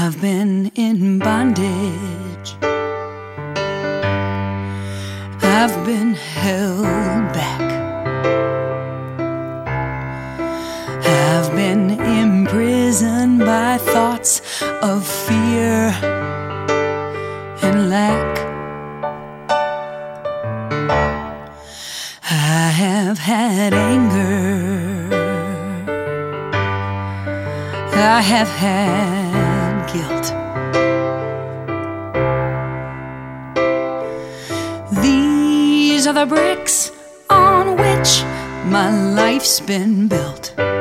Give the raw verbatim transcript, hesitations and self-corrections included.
I've been in bondage. I've been held back. I've been imprisoned by thoughts of fear and lack. I have had anger. I have had guilt. These are the bricks on which my life's been built.